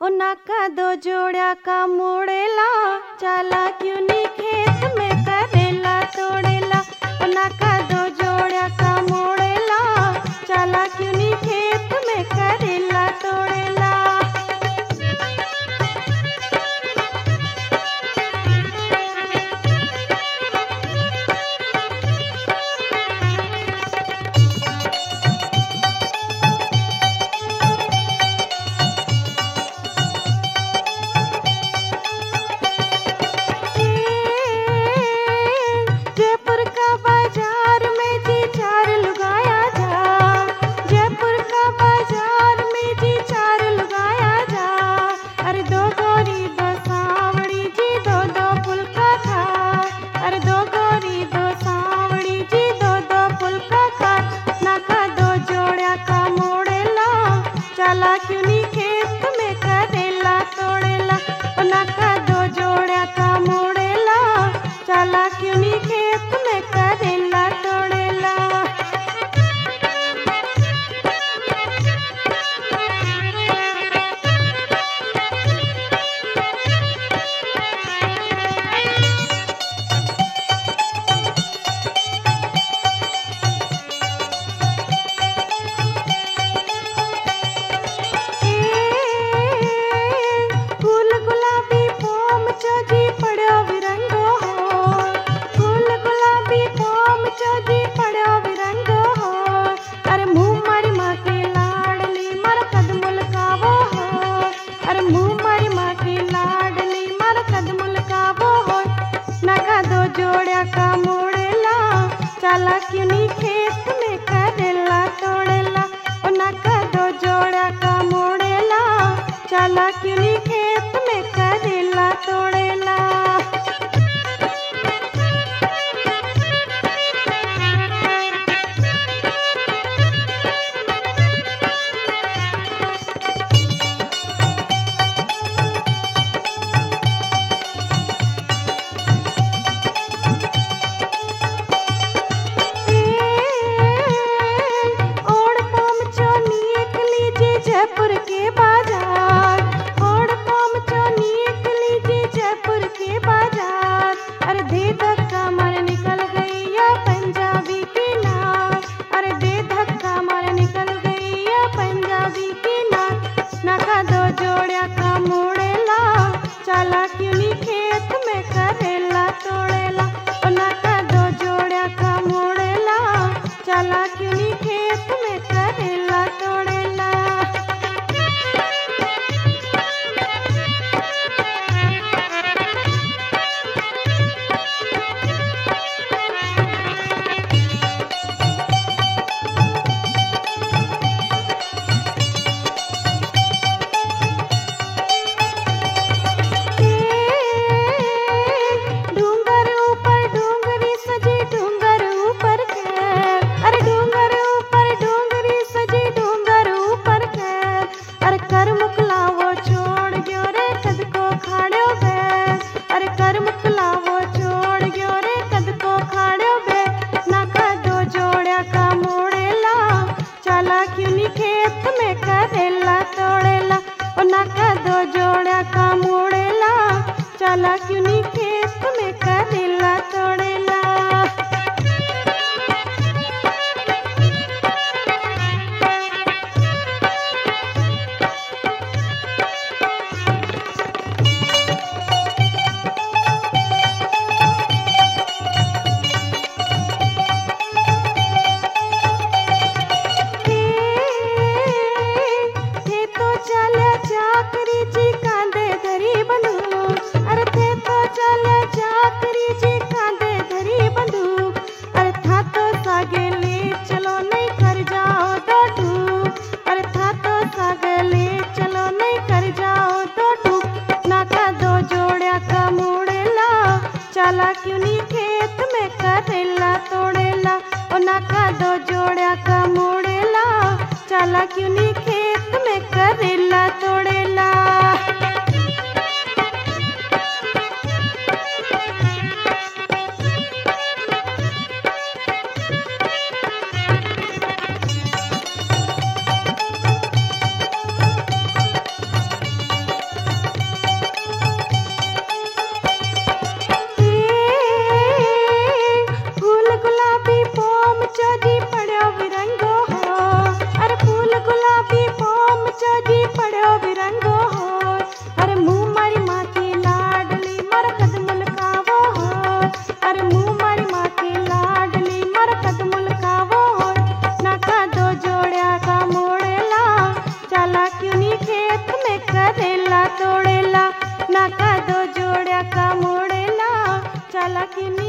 ओ नाका दो जोड़ा का मोड़ेला चाला क्यों नी खेत में करेला तोड़ेला। ओ नाका दो जोड़ा का मोड़ेला चाला क्यों नी खेत में करेला तोड़ेला। जयपुर का बाजार में जी चार लुगाया जा, जयपुर का बाजार में जी चार लुगाया जा। अरे दो गोरी दो सांवड़ी जी दो दो फुलका खा, अरे दो गोरी दो सांवड़ी जी दो दो फुलका खा। नाका दो जोड़ा का मोड़ेला चाला क्यों नी खेत में करेला तोड़ेला। ओ नाका दो जोड़ा का मोड़ेला चाला क्यों नी खेत में करेला तोड़ेला। फूल गुलाबी फोम चोजी पड़ो विरंगो हो, फूल गुलाबी फोम चोजी पड़ो विरंगो हो। अरे मुँह मारी माँ की लाडली मर कदमुल कावो हो, अरे मुँह मारी माँ की लाडली मर कदमुल कावो हो। नाका दो जोड़ा का मोड़ेला चाला क्यों नी खेत में करेला तोड़ेला। ओ नाका दो जोड़ा का मोड़ेला चाला क्यों नी खेत में करेला तोड़ेला। ओड़ पोम चो निकली जी जयपुर के बाजार, ओड़ पोम चो निकली जी जयपुर के बाजार। अरे दे धक्का मार निकल गई या पंजाबी की नार, अरे दे धक्का मार निकल गई या पंजाबी की नार। नाका दो जोड़ा का मोड़ेला चाला क्यों नी खेत में करेला तोड़ेला। ओ नाका दो जोड़ा का मोड़ेला चाला क्यों नी खेत में करेला तोड़ेला। डूंगर ऊपर डूंगरी सजी डूंगर ऊपर खैर, अरे डूंगर ऊपर डूंगरी सजी डूंगर ऊपर खैर। अरे कर मुकलावो छोड़ गयो रे कद को खाड़ो बैर, अरे कर मुकलावो छोड़ गयो रे कद को खाड़ो बैर। नाका दो जोड़ा का मोड़ेला चाला क्यों नी खेत में करेला तोड़ेला। ओ नाका दो जोड़ा का मोड़ेला चाला क्यों नी खेत में करेला तोड़ेला। थे तो चल्या चाकरी जी कांदे धरी बंदूक, अरे थे तो चल्या चाकरी जी कांदे धरी बंदूक। अरे था तो सागे ले चलो नहीं कर जाओ दो टूक, अरे था तो सागे ले चलो नहीं कर जाओ दो टूक। नाका दो जोड़ा का मोड़ेला चाला क्यों नी खेत में करेला तोड़ेला। ओ नाका दो जोड़ा का मोड़ेला चाला क्यों नी खेत में करेला तोड़ेला। अरे मुँह मारी माँ के लाडली मरकत मुलकावो हो नाका दो जोड़िया का मोड़ेला चला क्यों नी खेत में करेला तोड़ेला नाका दो जोड़िया का मोड़ेला चला क्यों नी